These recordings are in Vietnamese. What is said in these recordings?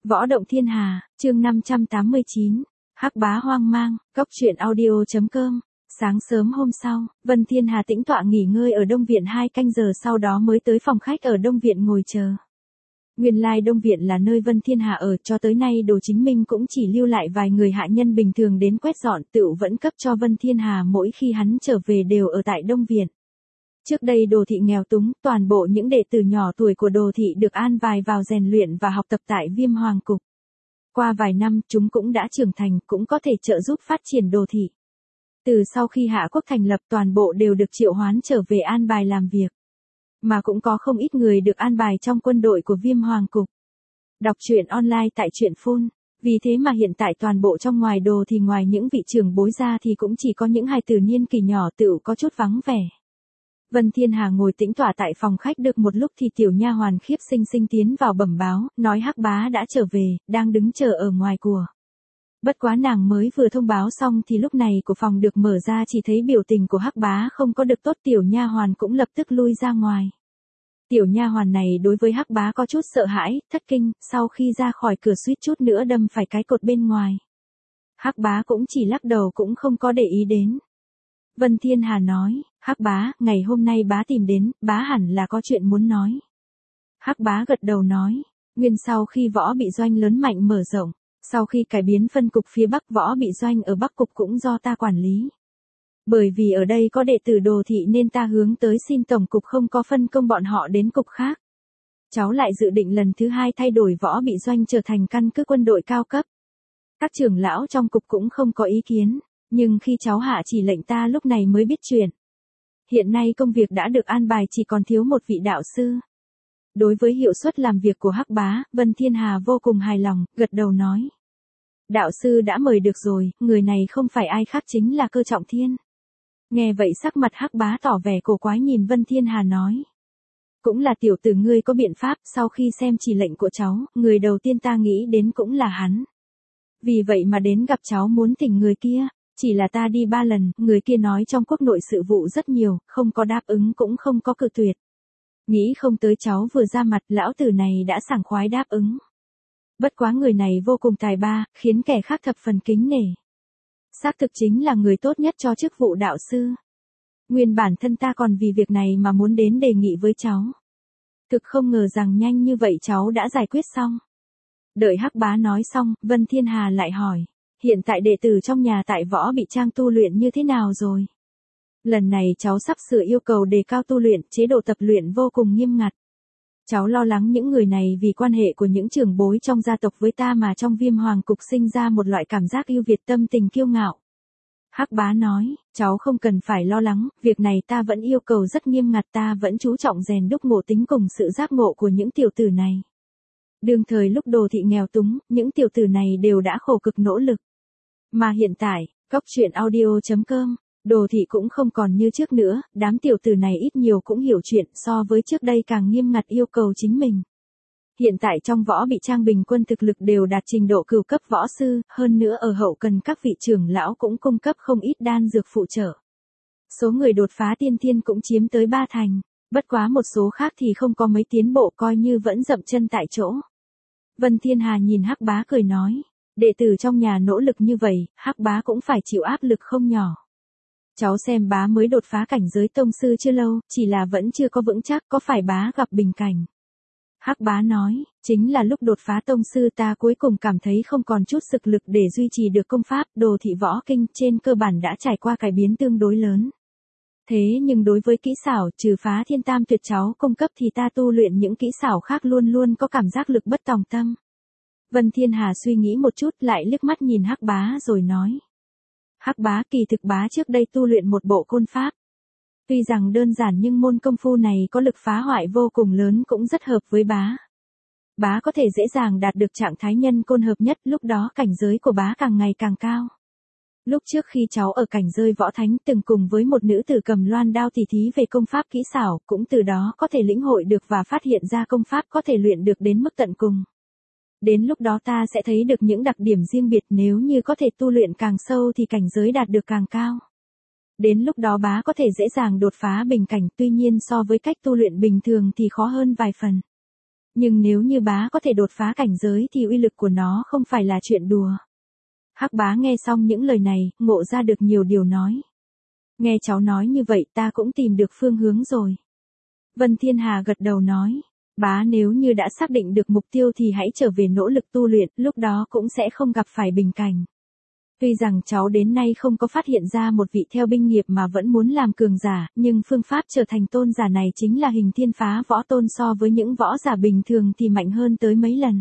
Võ động thiên hà, chương 589, Hắc bá hoang mang, góc truyện audio.com. Sáng sớm hôm sau, Vân Thiên Hà tĩnh tọa nghỉ ngơi ở Đông Viện 2 canh giờ sau đó mới tới phòng khách ở Đông Viện ngồi chờ. Nguyên lai Đông Viện là nơi Vân Thiên Hà ở, cho tới nay Đồ Chính Minh cũng chỉ lưu lại vài người hạ nhân bình thường đến quét dọn, tựu vẫn cấp cho Vân Thiên Hà mỗi khi hắn trở về đều ở tại Đông Viện. Trước đây Đồ thị nghèo túng, toàn bộ những đệ tử nhỏ tuổi của Đồ thị được an bài vào rèn luyện và học tập tại Viêm Hoàng Cục. Qua vài năm, chúng cũng đã trưởng thành, cũng có thể trợ giúp phát triển Đồ thị. Từ sau khi Hạ Quốc thành lập, toàn bộ đều được triệu hoán trở về an bài làm việc. Mà cũng có không ít người được an bài trong quân đội của Viêm Hoàng Cục. Đọc truyện online tại truyện phone. Vì thế mà hiện tại toàn bộ trong ngoài Đồ thì ngoài những vị trưởng bối ra thì cũng chỉ có những hài tử niên kỳ nhỏ tựu có chút vắng vẻ. Vân Thiên Hà ngồi tĩnh tọa tại phòng khách được một lúc thì tiểu nha hoàn Khiếp Sinh Sinh tiến vào bẩm báo, nói Hắc bá đã trở về, đang đứng chờ ở ngoài của. Bất quá nàng mới vừa thông báo xong thì lúc này của phòng được mở ra, chỉ thấy biểu tình của Hắc bá không có được tốt, tiểu nha hoàn cũng lập tức lui ra ngoài. Tiểu nha hoàn này đối với Hắc bá có chút sợ hãi, thất kinh, sau khi ra khỏi cửa suýt chút nữa đâm phải cái cột bên ngoài. Hắc bá cũng chỉ lắc đầu cũng không có để ý đến. Vân Thiên Hà nói, Hắc bá, ngày hôm nay bá tìm đến, bá hẳn là có chuyện muốn nói. Hắc bá gật đầu nói, nguyên sau khi Võ Bị Doanh lớn mạnh mở rộng, sau khi cải biến phân cục phía Bắc, Võ Bị Doanh ở Bắc cục cũng do ta quản lý. Bởi vì ở đây có đệ tử Đồ thị nên ta hướng tới xin tổng cục không có phân công bọn họ đến cục khác. Cháu lại dự định lần thứ 2 thay đổi Võ Bị Doanh trở thành căn cứ quân đội cao cấp. Các trưởng lão trong cục cũng không có ý kiến, nhưng khi cháu hạ chỉ lệnh ta lúc này mới biết chuyện. Hiện nay công việc đã được an bài, chỉ còn thiếu một vị đạo sư. Đối với hiệu suất làm việc của Hắc bá, Vân Thiên Hà vô cùng hài lòng, gật đầu nói. Đạo sư đã mời được rồi, người này không phải ai khác chính là Cơ Trọng Thiên. Nghe vậy sắc mặt Hắc bá tỏ vẻ cổ quái, nhìn Vân Thiên Hà nói. Cũng là tiểu tử ngươi có biện pháp, sau khi xem chỉ lệnh của cháu, người đầu tiên ta nghĩ đến cũng là hắn. Vì vậy mà đến gặp cháu muốn thỉnh người kia. Chỉ là ta đi 3 lần, người kia nói trong quốc nội sự vụ rất nhiều, không có đáp ứng cũng không có cự tuyệt. Nghĩ không tới cháu vừa ra mặt, lão tử này đã sảng khoái đáp ứng. Bất quá người này vô cùng tài ba, khiến kẻ khác thập phần kính nể. Xác thực chính là người tốt nhất cho chức vụ đạo sư. Nguyên bản thân ta còn vì việc này mà muốn đến đề nghị với cháu. Thực không ngờ rằng nhanh như vậy cháu đã giải quyết xong. Đợi Hắc bá nói xong, Vân Thiên Hà lại hỏi. Hiện tại đệ tử trong nhà tại Võ Bị Trang tu luyện như thế nào rồi? Lần này cháu sắp sửa yêu cầu đề cao tu luyện, chế độ tập luyện vô cùng nghiêm ngặt. Cháu lo lắng những người này vì quan hệ của những trưởng bối trong gia tộc với ta mà trong Viêm Hoàng Cục sinh ra một loại cảm giác ưu việt, tâm tình kiêu ngạo. Hắc bá nói, cháu không cần phải lo lắng, việc này ta vẫn yêu cầu rất nghiêm ngặt, ta vẫn chú trọng rèn đúc ngộ tính cùng sự giác ngộ của những tiểu tử này. Đương thời lúc Đồ thị nghèo túng, những tiểu tử này đều đã khổ cực nỗ lực. Mà hiện tại, góc truyện audio.com, Đồ thị cũng không còn như trước nữa, đám tiểu tử này ít nhiều cũng hiểu chuyện, so với trước đây càng nghiêm ngặt yêu cầu chính mình. Hiện tại trong Võ Bị Trang bình quân thực lực đều đạt trình độ cửu cấp võ sư, hơn nữa ở hậu cần các vị trưởng lão cũng cung cấp không ít đan dược phụ trợ. Số người đột phá tiên thiên cũng chiếm tới 3 thành, bất quá một số khác thì không có mấy tiến bộ, coi như vẫn dậm chân tại chỗ. Vân Thiên Hà nhìn Hắc bá cười nói, đệ tử trong nhà nỗ lực như vậy, Hắc bá cũng phải chịu áp lực không nhỏ. Cháu xem bá mới đột phá cảnh giới tông sư chưa lâu, chỉ là vẫn chưa có vững chắc, có phải bá gặp bình cảnh? Hắc bá nói, chính là lúc đột phá tông sư ta cuối cùng cảm thấy không còn chút sức lực để duy trì được công pháp, Đồ thị võ kinh trên cơ bản đã trải qua cải biến tương đối lớn. Thế nhưng đối với kỹ xảo, trừ Phá Thiên Tam Tuyệt cháu cung cấp thì ta tu luyện những kỹ xảo khác luôn luôn có cảm giác lực bất tòng tâm. Vân Thiên Hà suy nghĩ một chút, lại liếc mắt nhìn Hắc bá rồi nói. Hắc bá, kỳ thực bá trước đây tu luyện một bộ côn pháp. Tuy rằng đơn giản nhưng môn công phu này có lực phá hoại vô cùng lớn, cũng rất hợp với bá. Bá có thể dễ dàng đạt được trạng thái nhân côn hợp nhất, lúc đó cảnh giới của bá càng ngày càng cao. Lúc trước khi cháu ở cảnh giới võ thánh từng cùng với một nữ tử cầm loan đao tỉ thí về công pháp kỹ xảo, cũng từ đó có thể lĩnh hội được và phát hiện ra công pháp có thể luyện được đến mức tận cùng. Đến lúc đó ta sẽ thấy được những đặc điểm riêng biệt, nếu như có thể tu luyện càng sâu thì cảnh giới đạt được càng cao. Đến lúc đó bá có thể dễ dàng đột phá bình cảnh, tuy nhiên so với cách tu luyện bình thường thì khó hơn vài phần. Nhưng nếu như bá có thể đột phá cảnh giới thì uy lực của nó không phải là chuyện đùa. Hắc bá nghe xong những lời này, ngộ ra được nhiều điều nói. Nghe cháu nói như vậy ta cũng tìm được phương hướng rồi. Vân Thiên Hà gật đầu nói. Bá nếu như đã xác định được mục tiêu thì hãy trở về nỗ lực tu luyện, lúc đó cũng sẽ không gặp phải bình cảnh. Tuy rằng cháu đến nay không có phát hiện ra một vị theo binh nghiệp mà vẫn muốn làm cường giả, nhưng phương pháp trở thành tôn giả này chính là hình thiên phá võ tôn, so với những võ giả bình thường thì mạnh hơn tới mấy lần.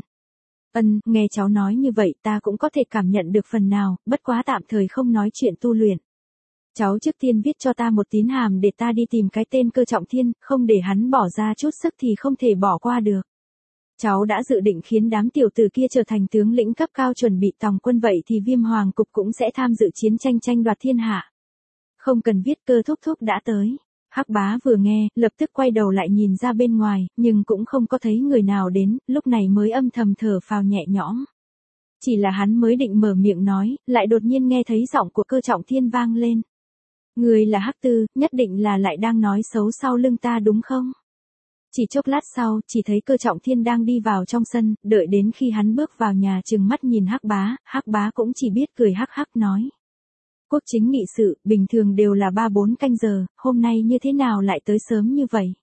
Nghe cháu nói như vậy ta cũng có thể cảm nhận được phần nào, bất quá tạm thời không nói chuyện tu luyện. Cháu trước tiên viết cho ta một tín hàm để ta đi tìm cái tên Cơ Trọng Thiên, không để hắn bỏ ra chút sức thì không thể bỏ qua được. Cháu đã dự định khiến đám tiểu tử kia trở thành tướng lĩnh cấp cao chuẩn bị tòng quân, vậy thì Viêm Hoàng Cục cũng sẽ tham dự chiến tranh tranh đoạt thiên hạ. Không cần viết, Cơ thúc thúc đã tới. Hắc bá vừa nghe, lập tức quay đầu lại nhìn ra bên ngoài, nhưng cũng không có thấy người nào đến, lúc này mới âm thầm thở phào nhẹ nhõm. Chỉ là hắn mới định mở miệng nói, lại đột nhiên nghe thấy giọng của Cơ Trọng Thiên vang lên. Người là Hắc Tư, nhất định là lại đang nói xấu sau lưng ta đúng không? Chỉ chốc lát sau, chỉ thấy Cơ Trọng Thiên đang đi vào trong sân, đợi đến khi hắn bước vào nhà trừng mắt nhìn Hắc bá cũng chỉ biết cười hắc hắc nói. Quốc chính nghị sự, bình thường đều là 3-4 canh giờ, hôm nay như thế nào lại tới sớm như vậy?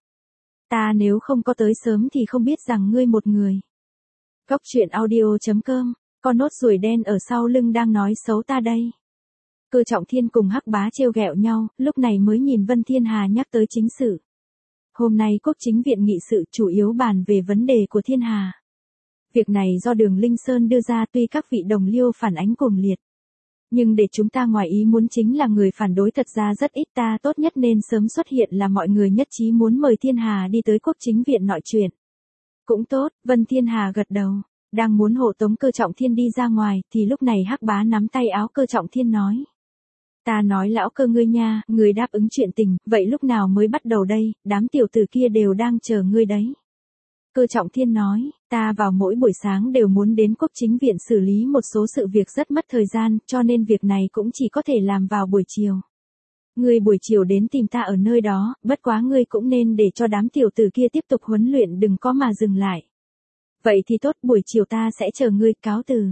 Ta nếu không có tới sớm thì không biết rằng ngươi một người. Cóc truyện audio.com, con nốt ruồi đen ở sau lưng đang nói xấu ta đây. Cơ Trọng Thiên cùng Hắc bá trêu ghẹo nhau, lúc này mới nhìn Vân Thiên Hà nhắc tới chính sự. Hôm nay Quốc chính viện nghị sự chủ yếu bàn về vấn đề của Thiên Hà. Việc này do Đường Linh Sơn đưa ra, tuy các vị đồng liêu phản ánh cuồng liệt. Nhưng để chúng ta ngoài ý muốn chính là người phản đối thật ra rất ít, ta tốt nhất nên sớm xuất hiện là mọi người nhất trí muốn mời Thiên Hà đi tới Quốc chính viện nói chuyện. Cũng tốt, Vân Thiên Hà gật đầu. Đang muốn hộ tống Cơ Trọng Thiên đi ra ngoài, thì lúc này Hắc bá nắm tay áo Cơ Trọng Thiên nói. Ta nói lão Cơ ngươi nha, ngươi đáp ứng chuyện tình, vậy lúc nào mới bắt đầu đây, đám tiểu tử kia đều đang chờ ngươi đấy. Cơ Trọng Thiên nói, ta vào mỗi buổi sáng đều muốn đến Quốc chính viện xử lý một số sự việc rất mất thời gian, cho nên việc này cũng chỉ có thể làm vào buổi chiều. Ngươi buổi chiều đến tìm ta ở nơi đó, bất quá ngươi cũng nên để cho đám tiểu tử kia tiếp tục huấn luyện, đừng có mà dừng lại. Vậy thì tốt, buổi chiều ta sẽ chờ ngươi, cáo từ.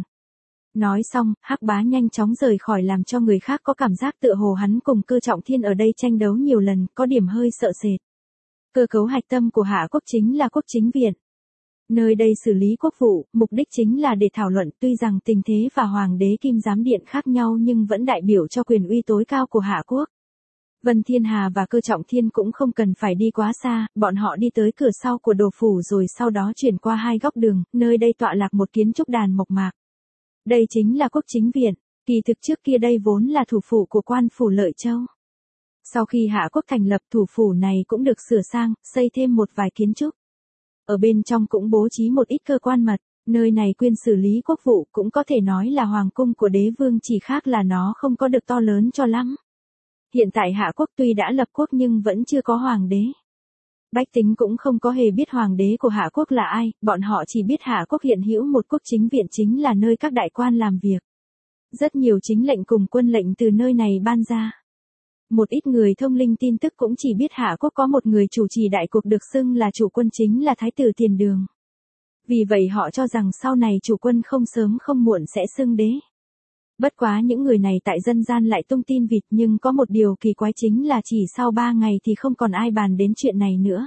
Nói xong, Hắc bá nhanh chóng rời khỏi, làm cho người khác có cảm giác tựa hồ hắn cùng Cơ Trọng Thiên ở đây tranh đấu nhiều lần, có điểm hơi sợ sệt. Cơ cấu hạch tâm của Hạ Quốc chính là Quốc chính viện. Nơi đây xử lý quốc vụ, mục đích chính là để thảo luận, tuy rằng tình thế và Hoàng đế Kim Giám Điện khác nhau nhưng vẫn đại biểu cho quyền uy tối cao của Hạ Quốc. Vân Thiên Hà và Cơ Trọng Thiên cũng không cần phải đi quá xa, bọn họ đi tới cửa sau của đồ phủ rồi sau đó chuyển qua hai góc đường, nơi đây tọa lạc một kiến trúc đàn mộc mạc. Đây chính là Quốc chính viện, kỳ thực trước kia đây vốn là thủ phủ của quan phủ Lợi Châu. Sau khi Hạ Quốc thành lập, thủ phủ này cũng được sửa sang, xây thêm một vài kiến trúc. Ở bên trong cũng bố trí một ít cơ quan mật, nơi này chuyên xử lý quốc vụ, cũng có thể nói là hoàng cung của đế vương, chỉ khác là nó không có được to lớn cho lắm. Hiện tại Hạ Quốc tuy đã lập quốc nhưng vẫn chưa có hoàng đế. Bách tính cũng không có hề biết hoàng đế của Hạ Quốc là ai, bọn họ chỉ biết Hạ Quốc hiện hữu một Quốc chính viện, chính là nơi các đại quan làm việc. Rất nhiều chính lệnh cùng quân lệnh từ nơi này ban ra. Một ít người thông linh tin tức cũng chỉ biết Hạ Quốc có một người chủ trì đại cục được xưng là chủ quân, chính là Thái tử Tiền Đường. Vì vậy họ cho rằng sau này chủ quân không sớm không muộn sẽ xưng đế. Bất quá những người này tại dân gian lại tung tin vịt, nhưng có một điều kỳ quái chính là chỉ sau 3 ngày thì không còn ai bàn đến chuyện này nữa.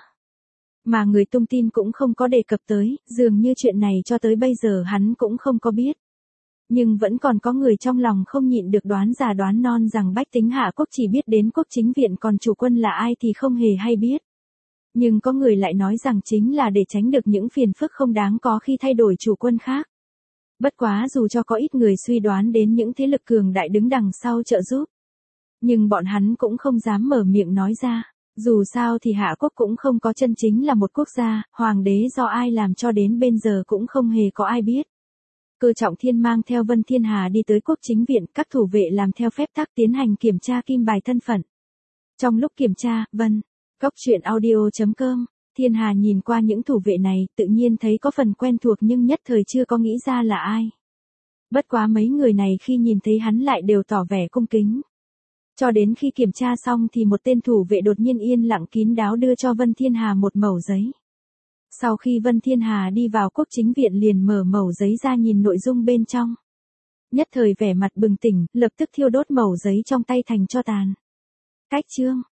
Mà người tung tin cũng không có đề cập tới, dường như chuyện này cho tới bây giờ hắn cũng không có biết. Nhưng vẫn còn có người trong lòng không nhịn được đoán già đoán non rằng bách tính Hạ Quốc chỉ biết đến Quốc chính viện, còn chủ quân là ai thì không hề hay biết. Nhưng có người lại nói rằng chính là để tránh được những phiền phức không đáng có khi thay đổi chủ quân khác. Bất quá dù cho có ít người suy đoán đến những thế lực cường đại đứng đằng sau trợ giúp, nhưng bọn hắn cũng không dám mở miệng nói ra. Dù sao thì Hạ Quốc cũng không có chân chính là một quốc gia, hoàng đế do ai làm cho đến bây giờ cũng không hề có ai biết. Cơ Trọng Thiên mang theo Vân Thiên Hà đi tới Quốc chính viện, các thủ vệ làm theo phép tắc tiến hành kiểm tra kim bài thân phận. Trong lúc kiểm tra, Cóc truyện audio.com, Thiên Hà nhìn qua những thủ vệ này, tự nhiên thấy có phần quen thuộc nhưng nhất thời chưa có nghĩ ra là ai. Bất quá mấy người này khi nhìn thấy hắn lại đều tỏ vẻ cung kính. Cho đến khi kiểm tra xong thì một tên thủ vệ đột nhiên yên lặng kín đáo đưa cho Vân Thiên Hà một mẩu giấy. Sau khi Vân Thiên Hà đi vào Quốc Chính viện liền mở mẩu giấy ra nhìn nội dung bên trong. Nhất thời vẻ mặt bừng tỉnh, lập tức thiêu đốt mẩu giấy trong tay thành tro tàn. Cách chương